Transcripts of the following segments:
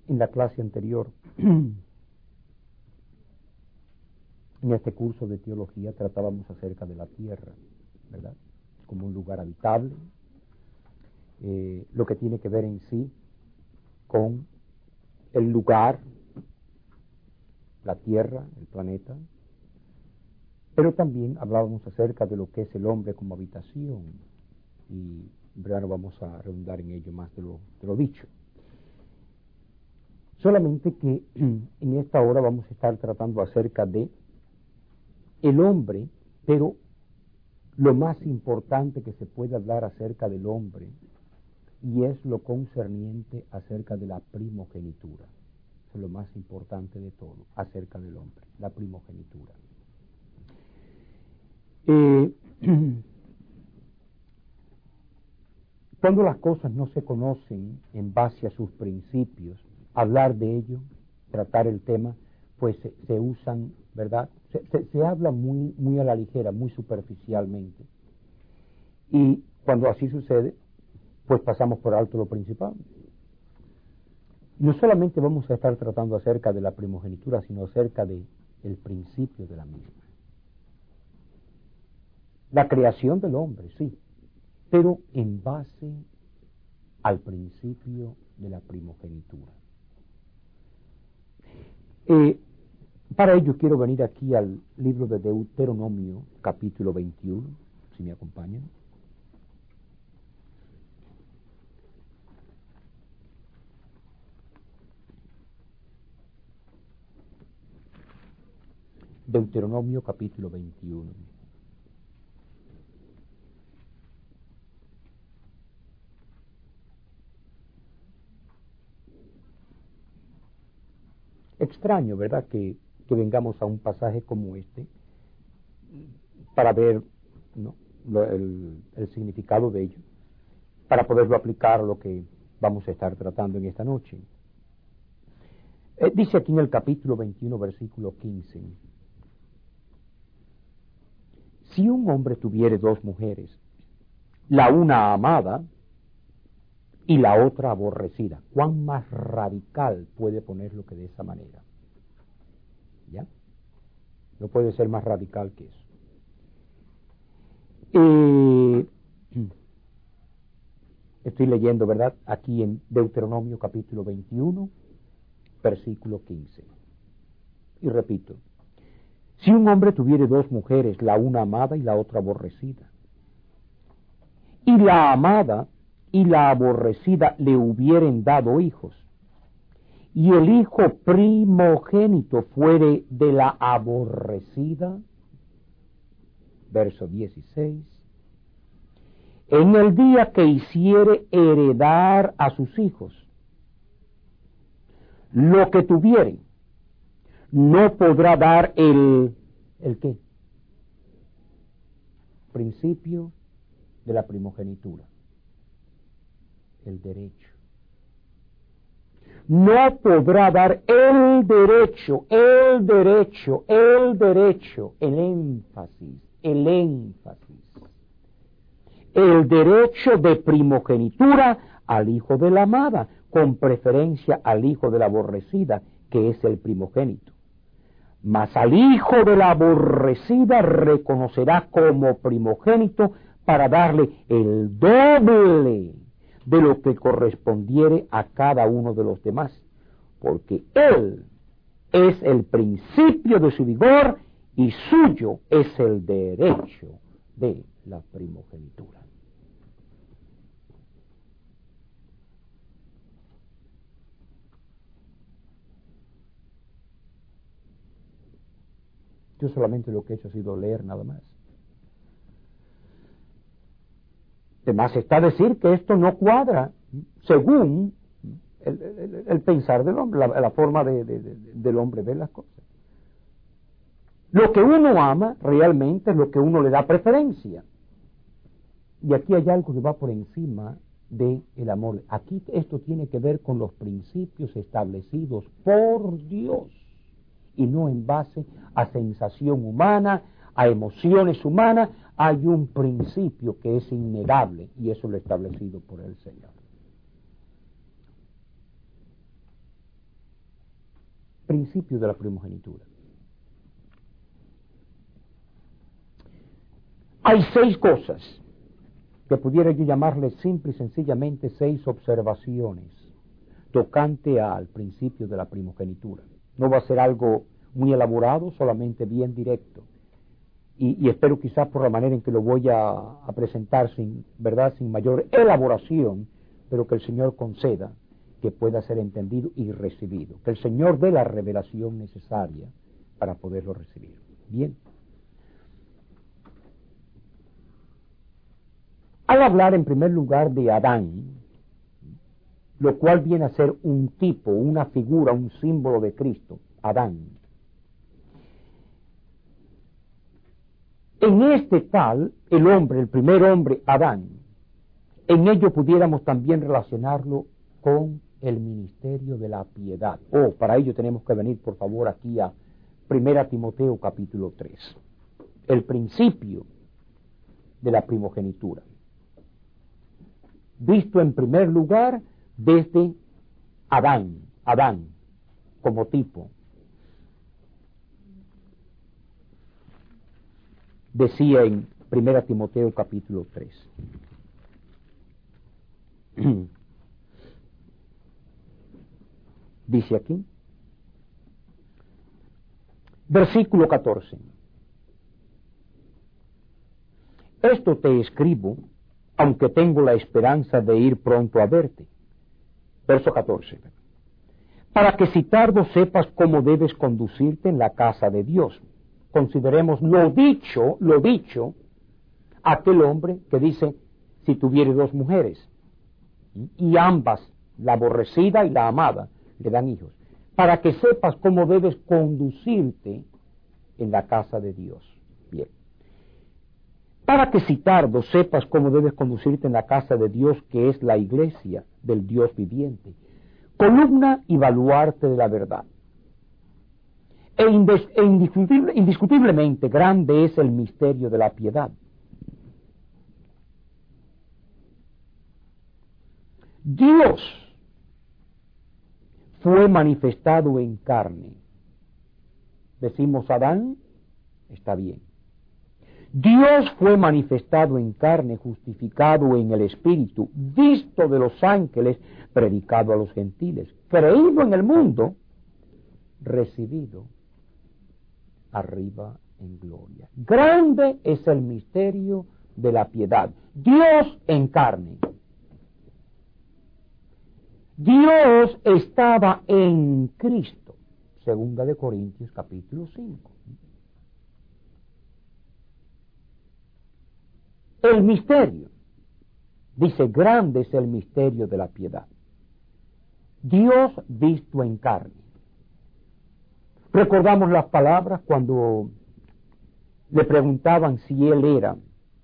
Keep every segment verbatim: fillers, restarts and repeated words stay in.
En la clase anterior, en este curso de teología, tratábamos acerca de la tierra, ¿verdad? Como un lugar habitable, eh, lo que tiene que ver en sí con el lugar, la tierra, el planeta, pero también hablábamos acerca de lo que es el hombre como habitación, y en verdad no vamos a redundar en ello más de lo, de lo dicho. Solamente que en esta hora vamos a estar tratando acerca de el hombre, pero lo más importante que se puede hablar acerca del hombre, y es lo concerniente acerca de la primogenitura. Eso es lo más importante de todo, acerca del hombre, la primogenitura. Eh, cuando las cosas no se conocen en base a sus principios, hablar de ello, tratar el tema, pues se, se usan, ¿verdad? Se, se, se habla muy, muy a la ligera, muy superficialmente. Y cuando así sucede, pues pasamos por alto lo principal. No solamente vamos a estar tratando acerca de la primogenitura, sino acerca de el principio de la misma. La creación del hombre, sí, pero en base al principio de la primogenitura. Eh, para ello quiero venir aquí al libro de Deuteronomio, capítulo veintiuno, si me acompañan. Deuteronomio, capítulo veintiuno. Extraño, ¿verdad?, que, que vengamos a un pasaje como este para ver, ¿no?, lo, el, el significado de ello, para poderlo aplicar a lo que vamos a estar tratando en esta noche. Eh, dice aquí en el capítulo veintiuno, versículo quince: si un hombre tuviere dos mujeres, la una amada y la otra aborrecida, ¿cuán más radical puede ponerlo que de esa manera? ¿Ya? No puede ser más radical que eso. Eh, estoy leyendo, ¿verdad?, aquí en Deuteronomio capítulo veintiuno, versículo quince. Y repito: si un hombre tuviere dos mujeres, la una amada y la otra aborrecida, y la amada y la aborrecida le hubieren dado hijos, y el hijo primogénito fuere de la aborrecida, verso dieciséis, en el día que hiciere heredar a sus hijos lo que tuvieren, no podrá dar el, ¿el qué? Principio de la primogenitura, el derecho. No podrá dar el derecho, el derecho, el derecho, el énfasis, el énfasis, el derecho de primogenitura al hijo de la amada, con preferencia al hijo de la aborrecida, que es el primogénito. Mas al hijo de la aborrecida reconocerá como primogénito para darle el doble de lo que correspondiere a cada uno de los demás, porque él es el principio de su vigor y suyo es el derecho de la primogenitura. Yo solamente lo que he hecho ha sido leer nada más. Además está decir que esto no cuadra según el, el, el pensar del hombre, la, la forma de, de, de, del hombre ver las cosas. Lo que uno ama realmente es lo que uno le da preferencia. Y aquí hay algo que va por encima del amor. Aquí esto tiene que ver con los principios establecidos por Dios y no en base a sensación humana, a emociones humanas. Hay un principio que es innegable y eso lo establecido por el Señor. principio de la primogenitura. Hay seis cosas que pudiera yo llamarles simple y sencillamente seis observaciones tocante al principio de la primogenitura. No va a ser algo muy elaborado, solamente bien directo. Y, y espero quizás por la manera en que lo voy a, a presentar sin, ¿verdad?, sin mayor elaboración, pero que el Señor conceda que pueda ser entendido y recibido. Que el Señor dé la revelación necesaria para poderlo recibir. Bien. Al hablar en primer lugar de Adán, lo cual viene a ser un tipo, una figura, un símbolo de Cristo, Adán. En este tal, el hombre, el primer hombre, Adán, en ello pudiéramos también relacionarlo con el ministerio de la piedad. Oh, para ello tenemos que venir, por favor, aquí a primera Timoteo capítulo tres. El principio de la primogenitura. Visto en primer lugar desde Adán, Adán, como tipo. Decía en primera Timoteo capítulo tres. Dice aquí, versículo catorce. Esto te escribo, aunque tengo la esperanza de ir pronto a verte. Verso catorce. Para que si tardo sepas cómo debes conducirte en la casa de Dios. Consideremos lo dicho, lo dicho, aquel hombre que dice, si tuviere dos mujeres, y ambas, la aborrecida y la amada, le dan hijos, para que sepas cómo debes conducirte en la casa de Dios. Bien. Para que si tardo sepas cómo debes conducirte en la casa de Dios, que es la iglesia del Dios viviente, columna y baluarte de la verdad. E, indes, e indiscutible, indiscutiblemente grande es el misterio de la piedad. Dios fue manifestado en carne. Decimos Adán, está bien. Dios fue manifestado en carne, justificado en el Espíritu, visto de los ángeles, predicado a los gentiles, creído en el mundo, recibido arriba en gloria. Grande es el misterio de la piedad. Dios en carne. Dios estaba en Cristo. Segunda de Corintios capítulo cinco. El misterio, dice, grande es el misterio de la piedad. Dios visto en carne. Recordamos las palabras cuando le preguntaban si Él era.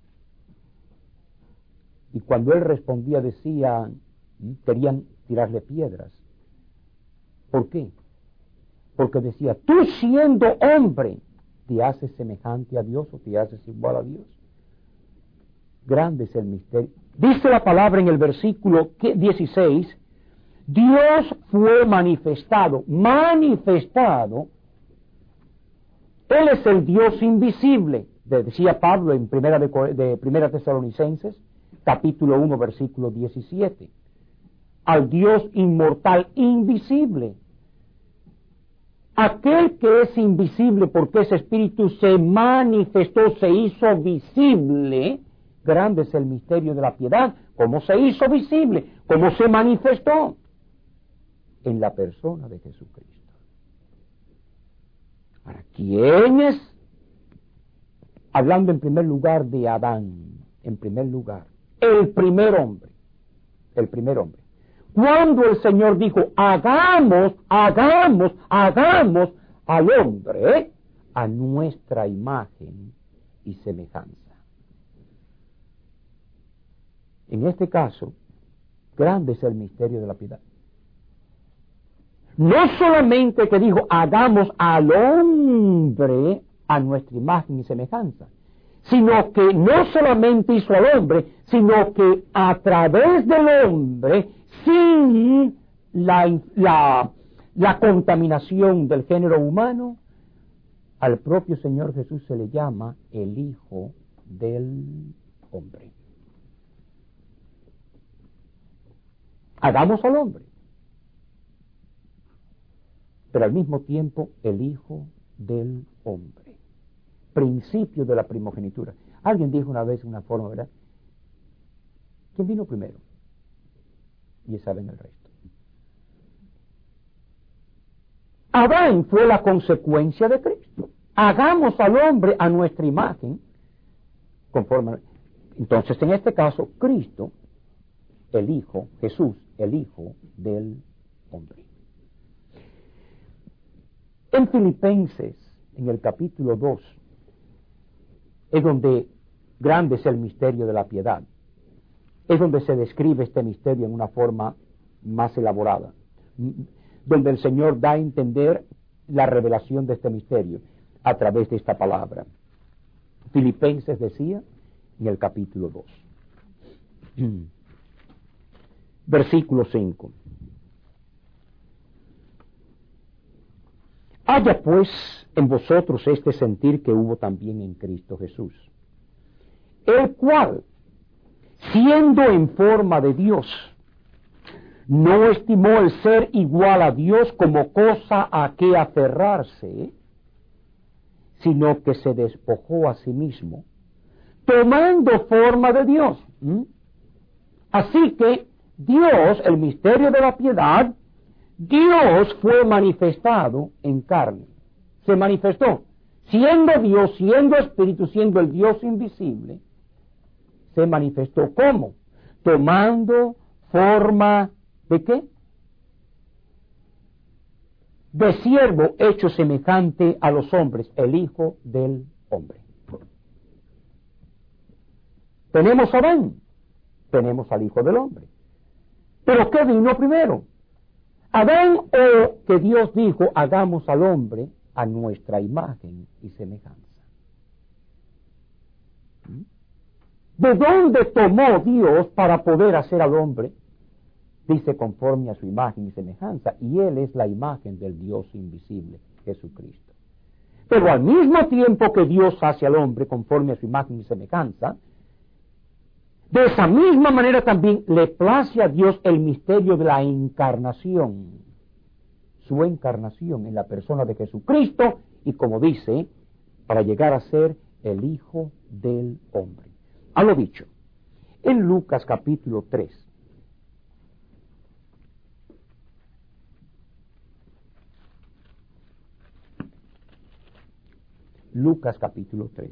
Y cuando Él respondía decía, querían tirarle piedras. ¿Por qué? Porque decía, tú siendo hombre, ¿te haces semejante a Dios o te haces igual a Dios? Grande es el misterio. Dice la palabra en el versículo dieciséis, Dios fue manifestado, manifestado. Él es el Dios invisible, decía Pablo en primera de, de Primera Tesalonicenses, capítulo uno, versículo diecisiete. Al Dios inmortal, invisible. Aquel que es invisible porque ese espíritu se manifestó, se hizo visible. Grande es el misterio de la piedad. ¿Cómo se hizo visible? ¿Cómo se manifestó? En la persona de Jesucristo. ¿Para quién es? Hablando en primer lugar de Adán, en primer lugar, el primer hombre, el primer hombre. Cuando el Señor dijo, hagamos, hagamos, hagamos al hombre a nuestra imagen y semejanza. En este caso, grande es el misterio de la piedad. No solamente que dijo, hagamos al hombre a nuestra imagen y semejanza, sino que no solamente hizo al hombre, sino que a través del hombre, sin la, la, la contaminación del género humano, al propio Señor Jesús se le llama el Hijo del Hombre. Hagamos al hombre, pero al mismo tiempo el Hijo del Hombre. Principio de la primogenitura. Alguien dijo una vez una forma, ¿verdad? ¿Quién vino primero? Y saben el resto. Adán fue la consecuencia de Cristo. Hagamos al hombre a nuestra imagen, conforme. Entonces, en este caso, Cristo, el Hijo, Jesús, el Hijo del Hombre. En Filipenses, en el capítulo dos, es donde grande es el misterio de la piedad. Es donde se describe este misterio en una forma más elaborada, donde el Señor da a entender la revelación de este misterio a través de esta palabra. Filipenses decía en el capítulo dos, versículo cinco. Haya pues en vosotros este sentir que hubo también en Cristo Jesús, el cual, siendo en forma de Dios, no estimó el ser igual a Dios como cosa a que aferrarse, sino que se despojó a sí mismo, tomando forma de Dios. ¿Mm? Así que Dios, el misterio de la piedad, Dios fue manifestado en carne. Se manifestó, siendo Dios, siendo Espíritu, siendo el Dios invisible, se manifestó ¿cómo? Tomando forma ¿de qué? De siervo hecho semejante a los hombres, el Hijo del Hombre. Tenemos a Adán, tenemos al Hijo del Hombre. ¿Pero qué vino primero? Adán, o que Dios dijo, hagamos al hombre a nuestra imagen y semejanza. ¿De dónde tomó Dios para poder hacer al hombre? Dice, conforme a su imagen y semejanza, y Él es la imagen del Dios invisible, Jesucristo. Pero al mismo tiempo que Dios hace al hombre conforme a su imagen y semejanza, de esa misma manera también le place a Dios el misterio de la encarnación, su encarnación en la persona de Jesucristo, y como dice, para llegar a ser el Hijo del Hombre. A lo dicho, en Lucas capítulo tres, Lucas capítulo tres,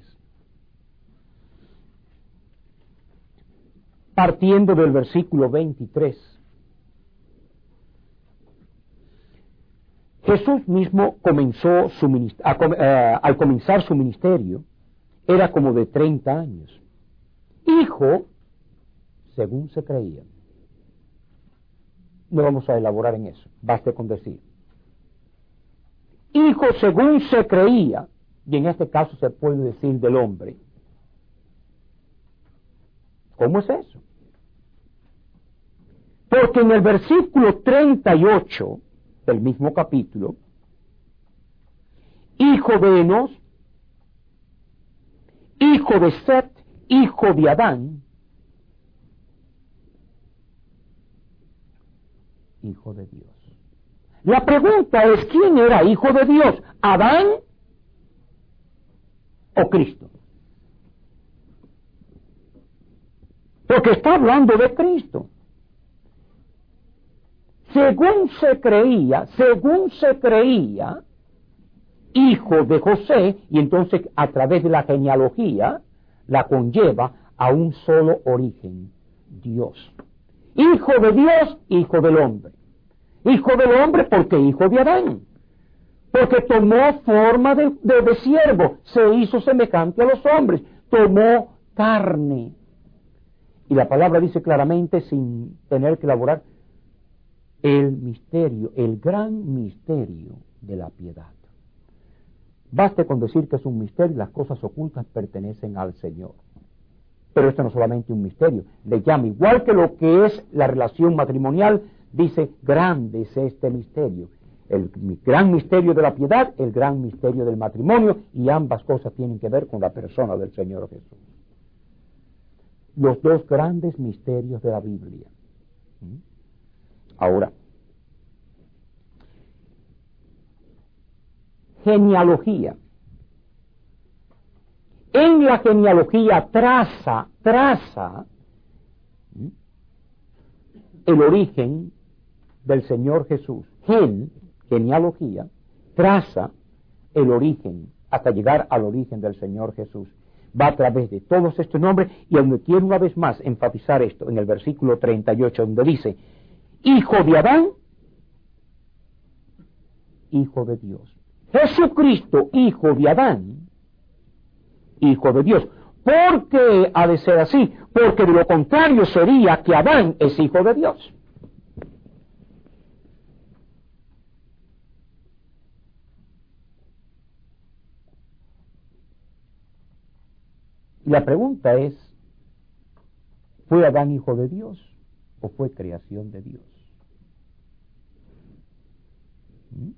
partiendo del versículo veintitrés, Jesús mismo comenzó su minist- a, uh, al comenzar su ministerio, era como de treinta años, hijo, según se creía. No vamos a elaborar en eso, baste con decir. Hijo según se creía, y en este caso se puede decir del hombre. ¿Cómo es eso? Porque en el versículo treinta y ocho del mismo capítulo, hijo de Enos, hijo de Set, hijo de Adán, hijo de Dios. La pregunta es, ¿quién era hijo de Dios? ¿Adán o Cristo? Porque está hablando de Cristo. Según se creía, según se creía, hijo de José, y entonces a través de la genealogía la conlleva a un solo origen, Dios. Hijo de Dios, hijo del hombre. Hijo del hombre porque hijo de Adán. Porque tomó forma de, de, de siervo, se hizo semejante a los hombres, tomó carne. Y la palabra dice claramente, sin tener que elaborar, el misterio, el gran misterio de la piedad. Baste con decir que es un misterio, las cosas ocultas pertenecen al Señor. Pero esto no es solamente un misterio, le llama, igual que lo que es la relación matrimonial, dice, grande es este misterio. El gran misterio de la piedad, el gran misterio del matrimonio, y ambas cosas tienen que ver con la persona del Señor Jesús. Los dos grandes misterios de la Biblia. Ahora, genealogía. En la genealogía traza, traza el origen del Señor Jesús. Gen, genealogía, traza el origen hasta llegar al origen del Señor Jesús. Va a través de todos estos nombres, y donde quiero una vez más enfatizar esto, en el versículo treinta y ocho, donde dice, hijo de Adán, hijo de Dios. Jesucristo, hijo de Adán, hijo de Dios. ¿Por qué ha de ser así? Porque de lo contrario sería que Adán es hijo de Dios. Y la pregunta es, ¿fue Adán hijo de Dios o fue creación de Dios? ¿Mm?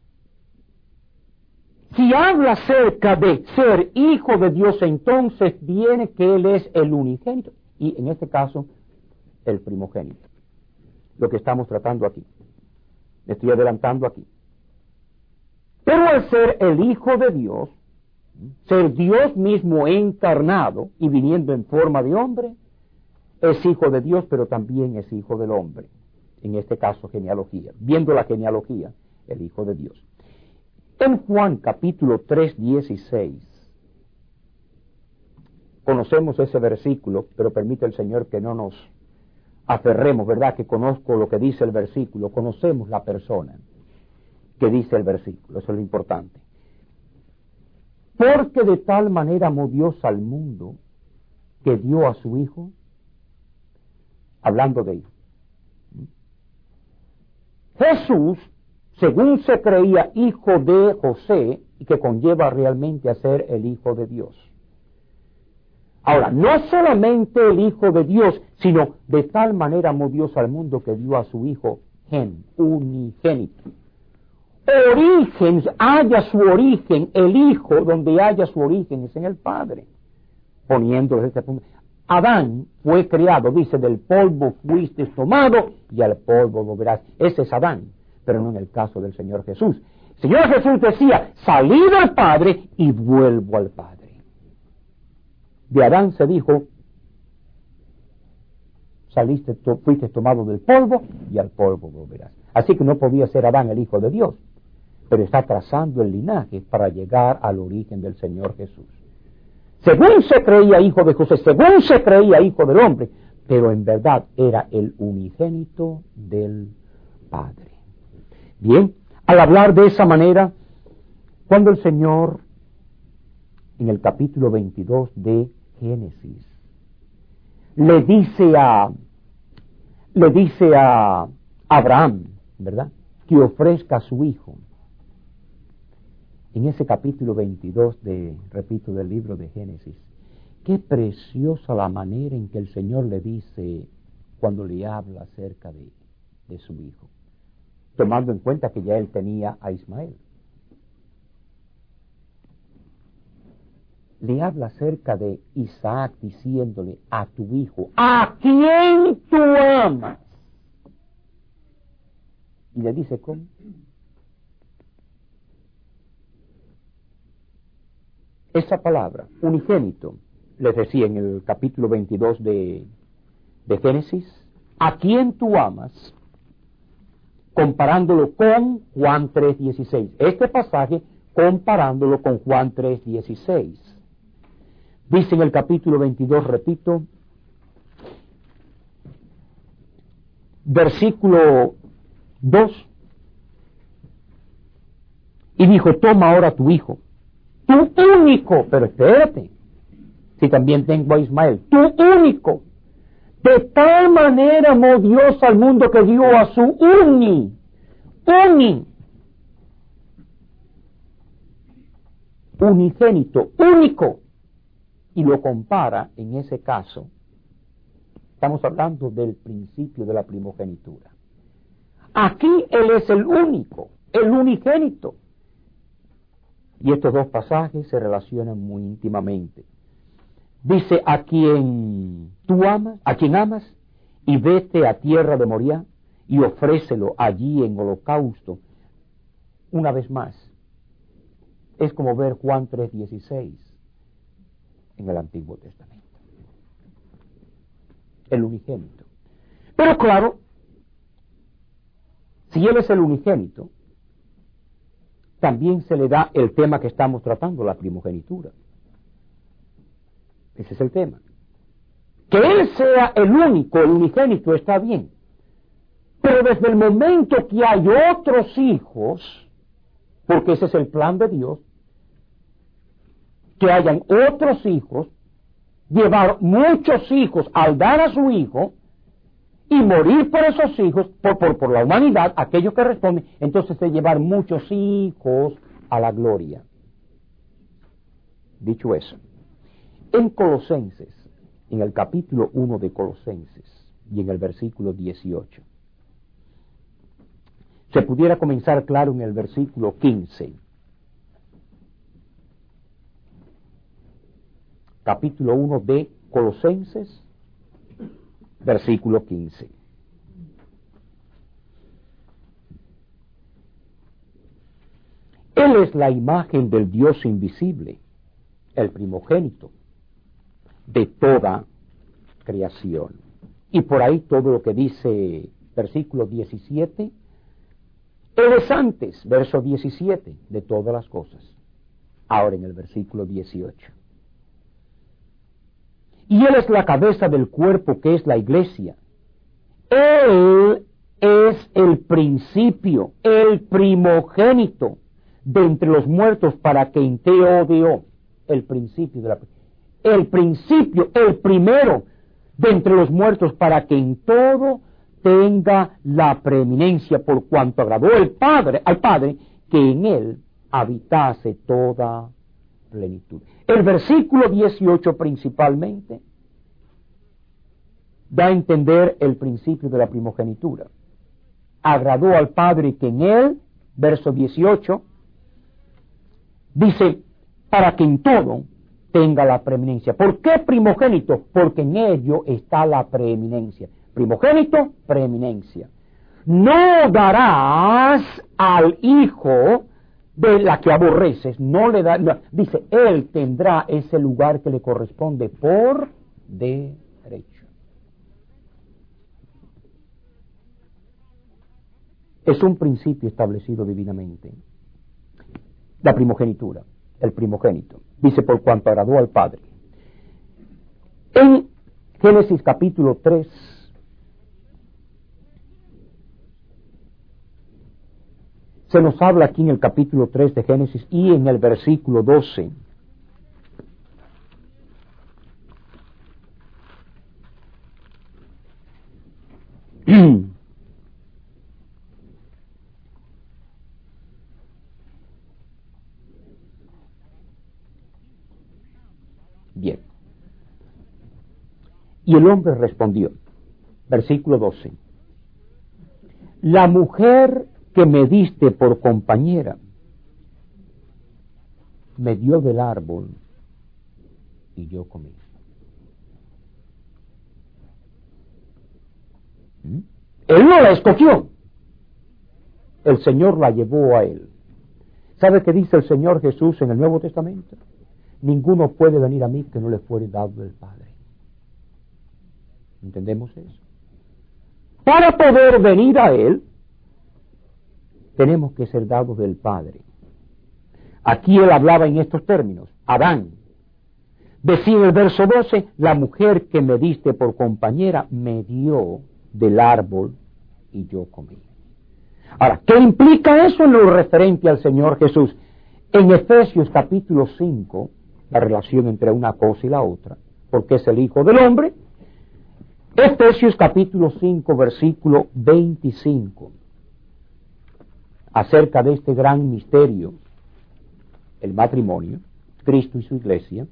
Si habla acerca de ser hijo de Dios, entonces viene que Él es el unigénito, y en este caso, el primogénito. Lo que estamos tratando aquí. Me estoy adelantando aquí. Pero al ser el hijo de Dios, ser Dios mismo encarnado y viniendo en forma de hombre, es hijo de Dios, pero también es hijo del hombre. En este caso, genealogía. Viendo la genealogía, el hijo de Dios. En Juan capítulo tres, dieciséis, conocemos ese versículo, pero permite el Señor que no nos aferremos, ¿verdad? Que conozco lo que dice el versículo, conocemos la persona que dice el versículo, eso es lo importante. Porque de tal manera amó Dios al mundo que dio a su Hijo, hablando de Él. Jesús, según se creía hijo de José, y que conlleva realmente a ser el Hijo de Dios. Ahora, no solamente el Hijo de Dios, sino de tal manera amó Dios al mundo que dio a su Hijo gen, unigénito. Origen, haya su origen, el Hijo, donde haya su origen es en el Padre. Poniéndolo desde este punto. Adán fue creado, dice, del polvo fuiste tomado y al polvo volverás. Ese es Adán, pero no en el caso del Señor Jesús. El Señor Jesús decía, salí del Padre y vuelvo al Padre. De Adán se dijo, saliste, to, fuiste tomado del polvo y al polvo volverás. Así que no podía ser Adán el Hijo de Dios, pero está trazando el linaje para llegar al origen del Señor Jesús. Según se creía hijo de José, según se creía hijo del hombre, pero en verdad era el unigénito del Padre. Bien, al hablar de esa manera, cuando el Señor, en el capítulo veintidós de Génesis, le dice a, le dice a Abraham, ¿verdad?, que ofrezca a su hijo. En ese capítulo veintidós de, repito, del libro de Génesis, qué preciosa la manera en que el Señor le dice cuando le habla acerca de, de su hijo, tomando en cuenta que ya él tenía a Ismael. Le habla acerca de Isaac diciéndole a tu hijo, ¿a quién tú amas? Y le dice, ¿cómo? Esa palabra, unigénito, les decía en el capítulo veintidós de, de Génesis, ¿a quién tú amas? Comparándolo con Juan tres dieciséis. Este pasaje comparándolo con Juan tres dieciséis. Dice en el capítulo veintidós, repito, versículo dos, y dijo, toma ahora tu hijo, tu único, pero espérate, si también tengo a Ismael, tu único, de tal manera amó Dios al mundo que dio a su uni, uni, unigénito, único, y lo compara en ese caso. Estamos hablando del principio de la primogenitura. Aquí Él es el único, el unigénito. Y estos dos pasajes se relacionan muy íntimamente. Dice, a quien tú amas, a quien amas, y vete a tierra de Moriah y ofrécelo allí en holocausto. Una vez más, es como ver Juan tres dieciséis en el Antiguo Testamento. El unigénito. Pero claro, si Él es el unigénito, también se le da el tema que estamos tratando, la primogenitura. Ese es el tema. Que Él sea el único, el unigénito, está bien. Pero desde el momento que hay otros hijos, porque ese es el plan de Dios, que hayan otros hijos, llevar muchos hijos al dar a su hijo y morir por esos hijos, por, por, por la humanidad, aquellos que responden, entonces de llevar muchos hijos a la gloria. Dicho eso, en Colosenses, en el capítulo uno de Colosenses y en el versículo dieciocho, se pudiera comenzar claro en el versículo quince. Capítulo uno de Colosenses, versículo quince. Él es la imagen del Dios invisible, el primogénito de toda creación. Y por ahí todo lo que dice versículo diecisiete, Él es antes, verso diecisiete, de todas las cosas. Ahora en el versículo dieciocho. Y Él es la cabeza del cuerpo que es la iglesia. Él es el principio, el primogénito de entre los muertos para que en Teodeo, el principio de la el principio, el primero de entre los muertos para que en todo tenga la preeminencia, por cuanto agradó el Padre, al Padre, que en Él habitase toda plenitud. El versículo dieciocho principalmente da a entender el principio de la primogenitura. Agradó al Padre que en Él, verso dieciocho, dice, para que en todo tenga la preeminencia. ¿Por qué primogénito? Porque en ello está la preeminencia. Primogénito, preeminencia. No darás al hijo de la que aborreces, no le da, no, dice, él tendrá ese lugar que le corresponde por derecho. Es un principio establecido divinamente. La primogenitura, el primogénito. Dice, por cuanto agradó al Padre. En Génesis capítulo tres, se nos habla aquí en el capítulo tres de Génesis y en el versículo doce. Bien. Y el hombre respondió, versículo doce, la mujer que me diste por compañera me dio del árbol y yo comí. ¿Mm? Él no la escogió, el Señor la llevó a él. ¿Sabe qué dice el Señor Jesús en el Nuevo Testamento? Ninguno puede venir a mí que no le fuere dado del Padre. ¿Entendemos eso? Para poder venir a Él, tenemos que ser dados del Padre. Aquí Él hablaba en estos términos. Adán. Decía en el verso doce, la mujer que me diste por compañera me dio del árbol y yo comí. Ahora, ¿qué implica eso en lo referente al Señor Jesús? En Efesios capítulo cinco, la relación entre una cosa y la otra, porque es el Hijo del Hombre. Efesios capítulo cinco, versículo veinticinco, acerca de este gran misterio, el matrimonio, Cristo y su iglesia.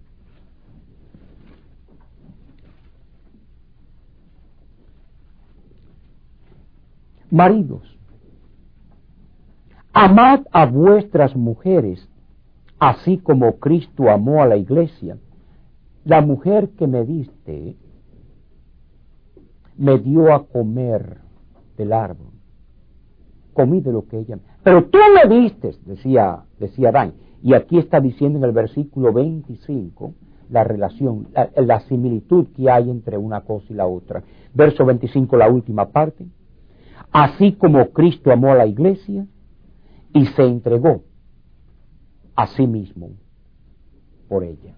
Maridos, amad a vuestras mujeres, así como Cristo amó a la iglesia. La mujer que me diste me dio a comer del árbol. Comí de lo que ella... Pero tú me diste, decía, decía Adán. Y aquí está diciendo en el versículo veinticinco la relación, la, la similitud que hay entre una cosa y la otra. Verso veinticinco, la última parte. Así como Cristo amó a la iglesia y se entregó a sí mismo por ella.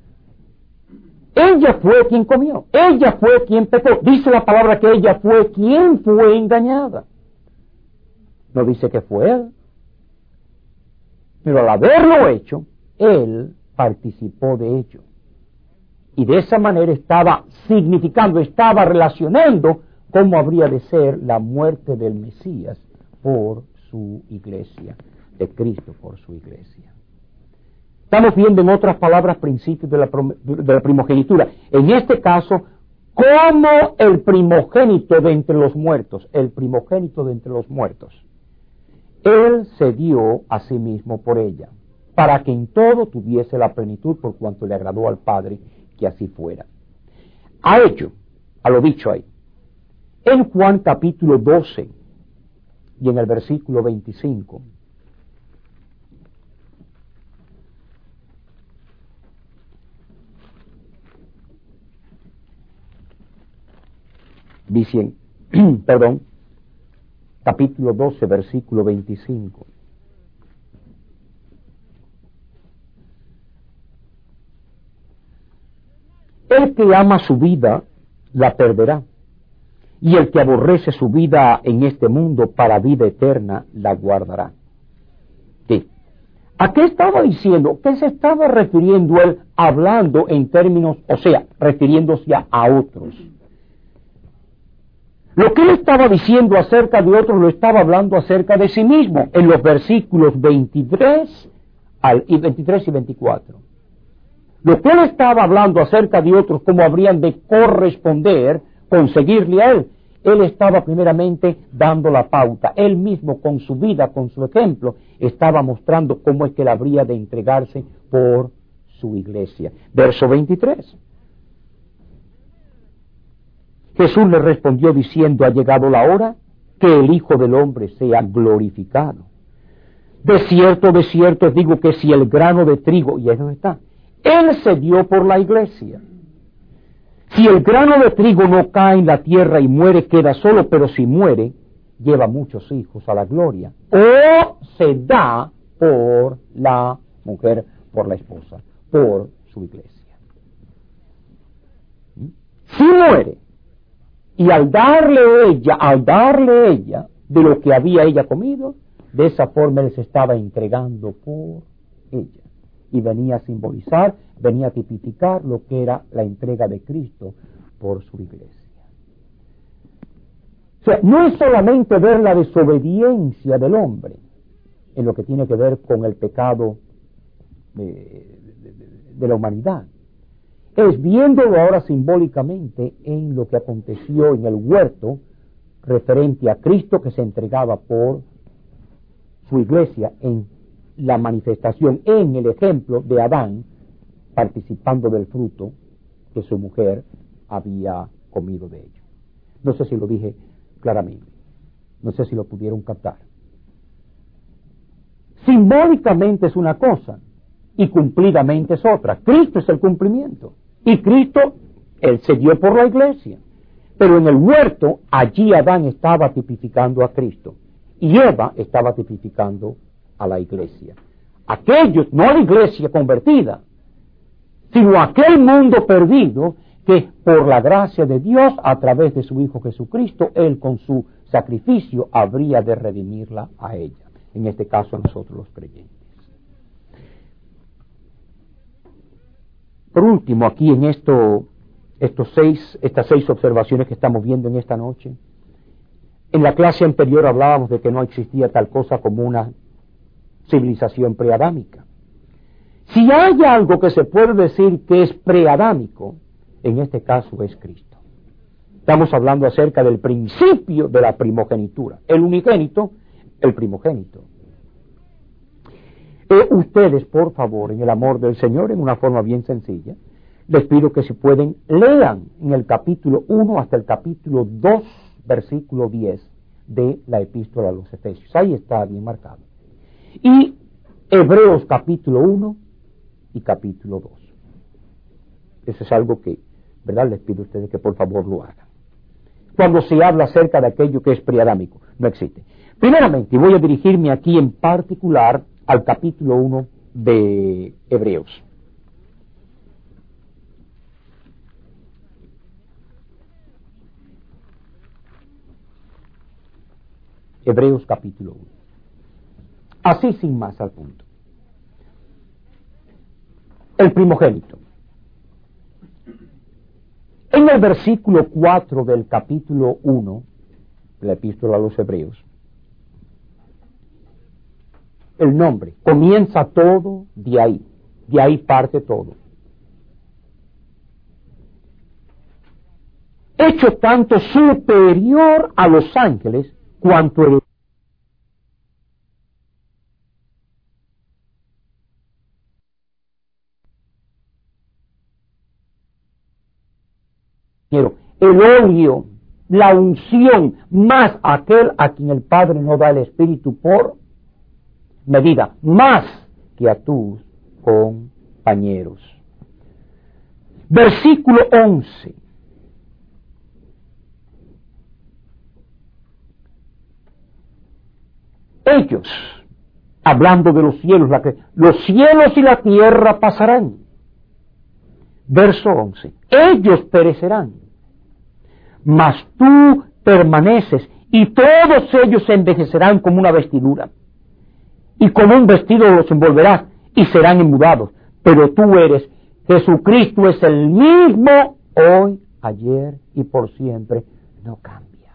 Ella fue quien comió, ella fue quien pecó. Dice la palabra que ella fue quien fue engañada. No dice que fue él. Pero al haberlo hecho, él participó de ello. Y de esa manera estaba significando, estaba relacionando cómo habría de ser la muerte del Mesías por su iglesia, de Cristo por su iglesia. Estamos viendo en otras palabras principios de la, de la primogenitura. En este caso, como el primogénito de entre los muertos, el primogénito de entre los muertos, él se dio a sí mismo por ella, para que en todo tuviese la plenitud por cuanto le agradó al Padre que así fuera. A ello, a lo dicho ahí, en Juan capítulo doce y en el versículo veinticinco, dicen, perdón, capítulo doce, versículo veinticinco. El que ama su vida, la perderá, y el que aborrece su vida en este mundo para vida eterna, la guardará. ¿Qué? ¿A qué estaba diciendo? ¿Qué se estaba refiriendo él hablando en términos, o sea, refiriéndose a, a otros? Lo que él estaba diciendo acerca de otros lo estaba hablando acerca de sí mismo en los versículos veintitrés, al, y veintitrés y veinticuatro. Lo que él estaba hablando acerca de otros, cómo habrían de corresponder, conseguirle a él, él estaba primeramente dando la pauta. Él mismo con su vida, con su ejemplo, estaba mostrando cómo es que él habría de entregarse por su iglesia. Verso veintitrés. Jesús le respondió diciendo, ha llegado la hora que el Hijo del Hombre sea glorificado. De cierto, de cierto os digo que si el grano de trigo, y ahí no está, él se dio por la iglesia. Si el grano de trigo no cae en la tierra y muere, queda solo, pero si muere, lleva muchos hijos a la gloria. O se da por la mujer, por la esposa, por su iglesia. Si muere, y al darle ella, al darle ella de lo que había ella comido, de esa forma él se estaba entregando por ella. Y venía a simbolizar, venía a tipificar lo que era la entrega de Cristo por su iglesia. O sea, no es solamente ver la desobediencia del hombre en lo que tiene que ver con el pecado de, de, de, de la humanidad. Es viéndolo ahora simbólicamente en lo que aconteció en el huerto referente a Cristo que se entregaba por su iglesia en la manifestación, en el ejemplo de Adán participando del fruto que su mujer había comido de ello. No sé si lo dije claramente, no sé si lo pudieron captar. Simbólicamente es una cosa y cumplidamente es otra. Cristo es el cumplimiento. Y Cristo, él se dio por la iglesia. Pero en el huerto, allí Adán estaba tipificando a Cristo. Y Eva estaba tipificando a la iglesia. Aquellos, no la iglesia convertida, sino aquel mundo perdido que por la gracia de Dios, a través de su Hijo Jesucristo, él con su sacrificio habría de redimirla a ella. En este caso a nosotros los creyentes. Por último, aquí en esto, estos seis, estas seis observaciones que estamos viendo en esta noche, en la clase anterior hablábamos de que no existía tal cosa como una civilización preadámica. Si hay algo que se puede decir que es preadámico, en este caso es Cristo. Estamos hablando acerca del principio de la primogenitura. El unigénito, el primogénito. Eh, ustedes, por favor, en el amor del Señor, en una forma bien sencilla, les pido que si pueden, lean en el capítulo uno hasta el capítulo dos, versículo diez de la epístola a los Efesios. Ahí está bien marcado. Y Hebreos capítulo uno y capítulo dos. Eso es algo que, ¿verdad?, les pido a ustedes que por favor lo hagan. Cuando se habla acerca de aquello que es preadámico, no existe. Primeramente, voy a dirigirme aquí en particular al capítulo uno de Hebreos. Hebreos capítulo uno. Así sin más al punto. El primogénito. En el versículo cuatro del capítulo uno de la epístola a los Hebreos, el nombre, comienza todo de ahí, de ahí parte todo. Hecho tanto superior a los ángeles cuanto el el óleo, la unción, más aquel a quien el Padre no da el Espíritu por medida, más que a tus compañeros. Versículo once. Ellos, hablando de los cielos, la que, los cielos y la tierra pasarán. Verso once. Ellos perecerán, mas tú permaneces, y todos ellos se envejecerán como una vestidura, y como un vestido los envolverás, y serán enmudados. Pero tú eres, Jesucristo es el mismo hoy, ayer y por siempre, no cambia.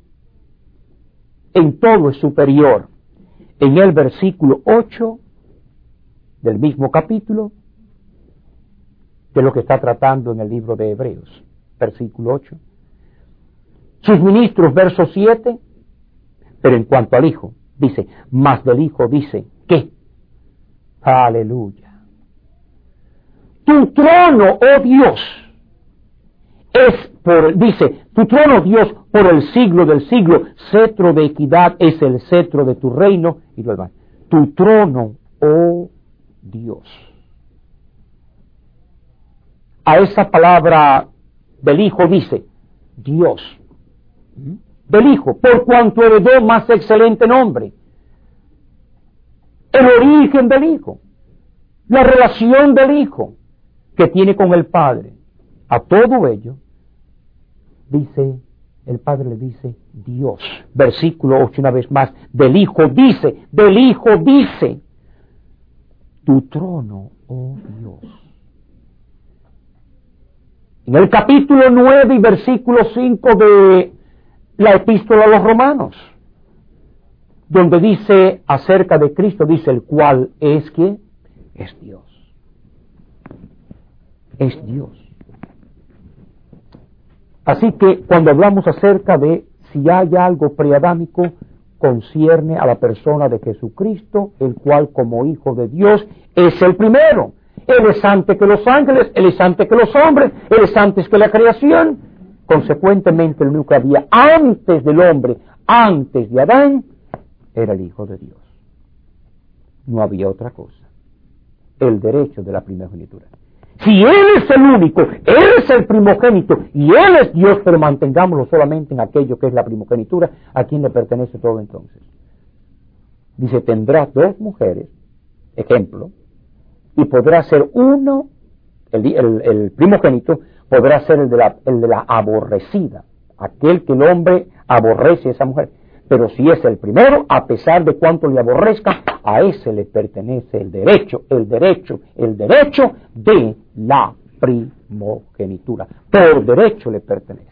En todo es superior. En el versículo ocho del mismo capítulo, que es lo que está tratando en el libro de Hebreos, versículo ocho. Sus ministros, verso siete, pero en cuanto al Hijo, dice, más del Hijo dice, ¿qué? Aleluya. Tu trono, oh Dios, es por, dice, tu trono, Dios, por el siglo del siglo, cetro de equidad es el cetro de tu reino, y lo demás. Tu trono, oh Dios. A esa palabra del Hijo dice, Dios. Del Hijo, por cuanto heredó más excelente nombre. El origen del Hijo, la relación del Hijo que tiene con el Padre. A todo ello, dice, el Padre le dice Dios. Versículo ocho una vez más, del Hijo dice, del Hijo dice, tu trono, oh Dios. En el capítulo nueve y versículo cinco de la epístola a los Romanos, donde dice acerca de Cristo, dice el cual es que es Dios. Es Dios. Así que cuando hablamos acerca de si hay algo preadámico, concierne a la persona de Jesucristo, el cual como Hijo de Dios es el primero. Él es antes que los ángeles, Él es antes que los hombres, Él es antes que la creación. Consecuentemente, el único que había antes del hombre, antes de Adán, era el Hijo de Dios. No había otra cosa. El derecho de la primogenitura. Si Él es el único, Él es el primogénito y Él es Dios, pero mantengámoslo solamente en aquello que es la primogenitura, ¿a quién le pertenece todo entonces? Dice, tendrás dos mujeres, ejemplo, y podrá ser uno, el, el, el primogénito, podrá ser el de, la, el de la aborrecida, aquel que el hombre aborrece a esa mujer. Pero si es el primero, a pesar de cuánto le aborrezca, a ese le pertenece el derecho, el derecho, el derecho de la primogenitura. Por derecho le pertenece.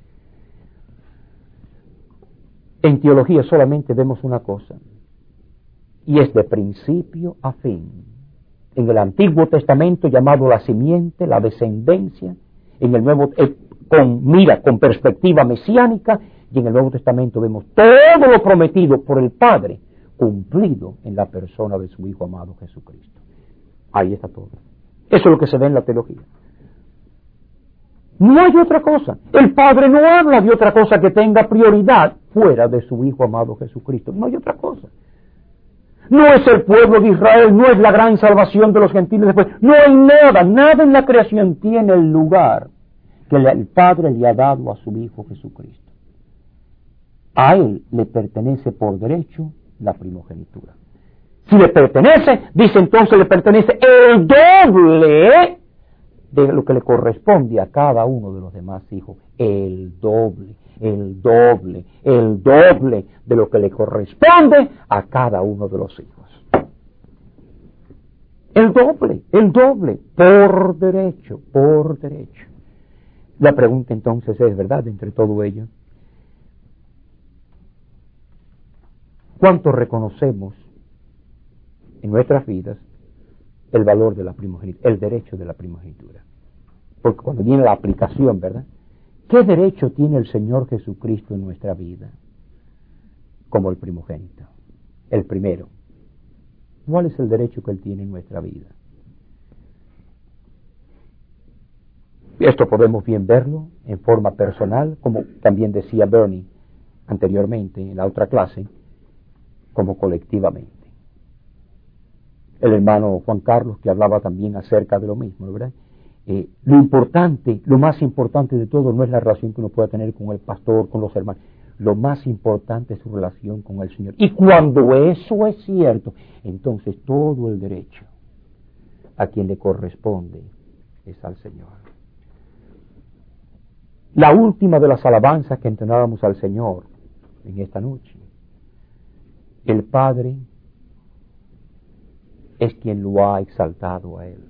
En teología solamente vemos una cosa, y es de principio a fin. En el Antiguo Testamento llamado la simiente, la descendencia, en el Nuevo, eh, con mira, con perspectiva mesiánica, y en el Nuevo Testamento vemos todo lo prometido por el Padre cumplido en la persona de su Hijo amado Jesucristo. Ahí está todo. Eso es lo que se ve en la teología. No hay otra cosa. El Padre no habla de otra cosa que tenga prioridad fuera de su Hijo amado Jesucristo. No hay otra cosa. No es el pueblo de Israel, no es la gran salvación de los gentiles después. No hay nada, nada en la creación tiene el lugar que el Padre le ha dado a su Hijo Jesucristo. A Él le pertenece por derecho la primogenitura. Si le pertenece, dice entonces le pertenece el doble de lo que le corresponde a cada uno de los demás hijos. El doble, el doble, el doble de lo que le corresponde a cada uno de los hijos. El doble, el doble, por derecho, por derecho. La pregunta entonces es, ¿verdad?, entre todo ello, ¿cuánto reconocemos en nuestras vidas el valor de la primogenitura, el derecho de la primogenitura? Porque cuando viene la aplicación, ¿verdad?, ¿qué derecho tiene el Señor Jesucristo en nuestra vida como el primogénito? El primero. ¿Cuál es el derecho que Él tiene en nuestra vida? Esto podemos bien verlo en forma personal, como también decía Bernie anteriormente en la otra clase, como colectivamente. El hermano Juan Carlos, que hablaba también acerca de lo mismo, ¿verdad? Eh, lo importante, lo más importante de todo no es la relación que uno pueda tener con el pastor, con los hermanos. Lo más importante es su relación con el Señor. Y cuando eso es cierto, entonces todo el derecho a quien le corresponde es al Señor. La última de las alabanzas que entonábamos al Señor en esta noche, el Padre es quien lo ha exaltado a Él.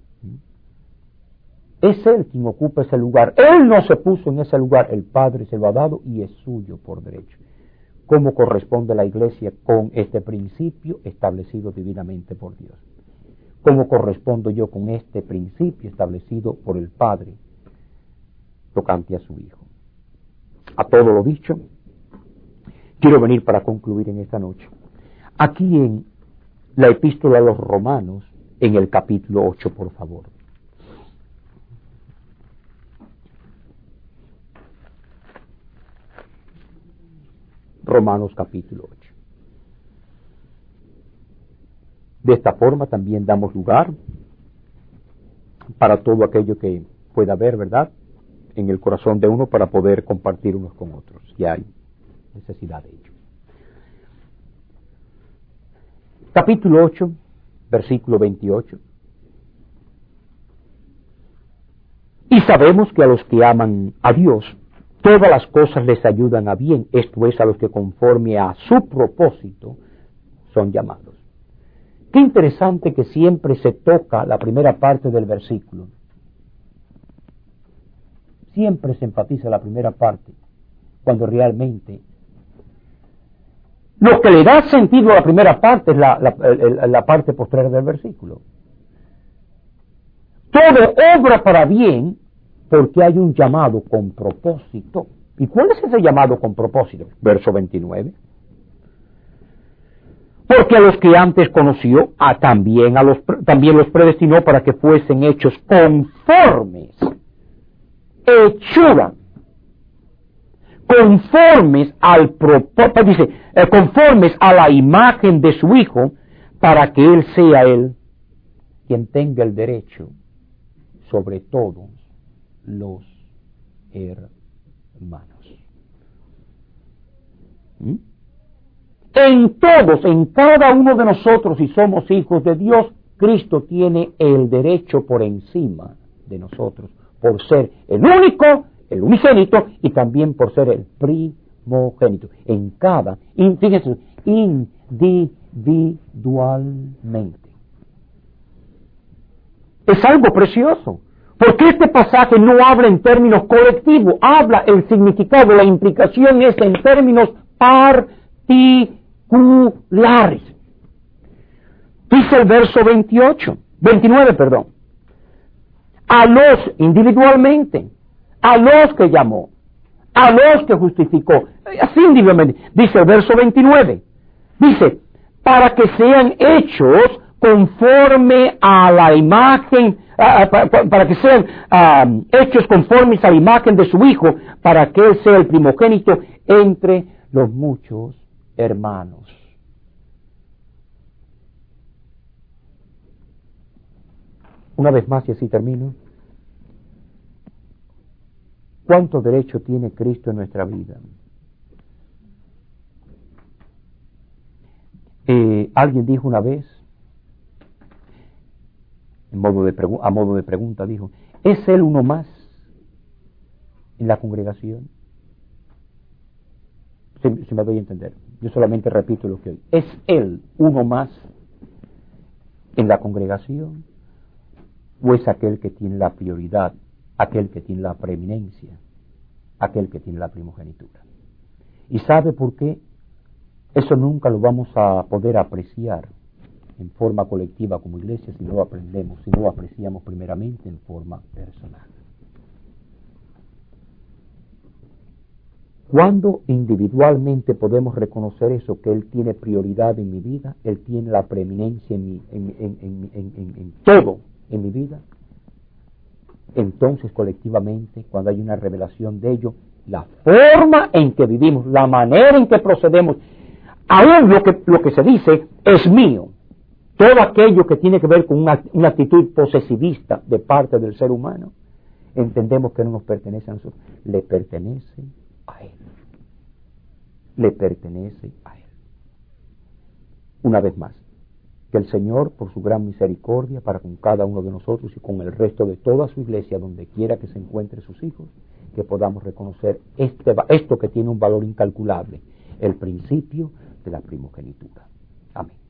Es Él quien ocupa ese lugar. Él no se puso en ese lugar, el Padre se lo ha dado y es suyo por derecho. ¿Cómo corresponde la Iglesia con este principio establecido divinamente por Dios? ¿Cómo correspondo yo con este principio establecido por el Padre tocante a su Hijo? A todo lo dicho, quiero venir para concluir en esta noche. Aquí en la epístola a los Romanos, en el capítulo ocho, por favor. Romanos capítulo ocho. De esta forma también damos lugar para todo aquello que pueda haber, ¿verdad?, en el corazón de uno para poder compartir unos con otros, si hay necesidad de ello. Capítulo ocho, versículo veintiocho. Y sabemos que a los que aman a Dios, todas las cosas les ayudan a bien, esto es, a los que conforme a su propósito son llamados. Qué interesante que siempre se toca la primera parte del versículo. Siempre se enfatiza la primera parte, cuando realmente lo que le da sentido a la primera parte es la, la, la, la parte posterior del versículo. Todo obra para bien porque hay un llamado con propósito. ¿Y cuál es ese llamado con propósito? Verso veintinueve. Porque a los que antes conoció, a también, a los, también los predestinó para que fuesen hechos conformes, hechura, conformes al propósito, dice, eh, conformes a la imagen de su Hijo, para que Él sea Él quien tenga el derecho sobre todos los hermanos. ¿Mm? En todos, en cada uno de nosotros, si somos hijos de Dios, Cristo tiene el derecho por encima de nosotros, por ser el único, el unigénito, y también por ser el primogénito. En cada, fíjense, individualmente. Es algo precioso, porque este pasaje no habla en términos colectivos, habla el significado, la implicación es en términos particulares. Dice el verso veintiocho, veintinueve, perdón. A los, individualmente, a los que llamó, a los que justificó, así individualmente. Dice el verso veintinueve, dice, para que sean hechos conforme a la imagen, uh, para, para que sean uh, hechos conformes a la imagen de su Hijo, para que Él sea el primogénito entre los muchos hermanos. Una vez más, y así termino. ¿Cuánto derecho tiene Cristo en nuestra vida? Eh, alguien dijo una vez, en modo de pregu- a modo de pregunta, dijo, ¿es Él uno más en la congregación? Si, si me doy a entender, yo solamente repito lo que oí. ¿Es Él uno más en la congregación? ¿O es aquel que tiene la prioridad, aquel que tiene la preeminencia, aquel que tiene la primogenitura? ¿Y sabe por qué? Eso nunca lo vamos a poder apreciar en forma colectiva como iglesia si no lo aprendemos, si no lo apreciamos primeramente en forma personal. Cuando individualmente podemos reconocer eso, que Él tiene prioridad en mi vida, Él tiene la preeminencia en, mi, en, en, en, en, en, en todo en mi vida, entonces colectivamente, cuando hay una revelación de ello, la forma en que vivimos, la manera en que procedemos, aún lo que, lo que se dice es mío. Todo aquello que tiene que ver con una, una actitud posesivista de parte del ser humano, entendemos que no nos pertenece a nosotros, le pertenece a Él. Le pertenece a Él. Una vez más, que el Señor, por su gran misericordia para con cada uno de nosotros y con el resto de toda su iglesia, donde quiera que se encuentren sus hijos, que podamos reconocer este, esto que tiene un valor incalculable, el principio de la primogenitura. Amén.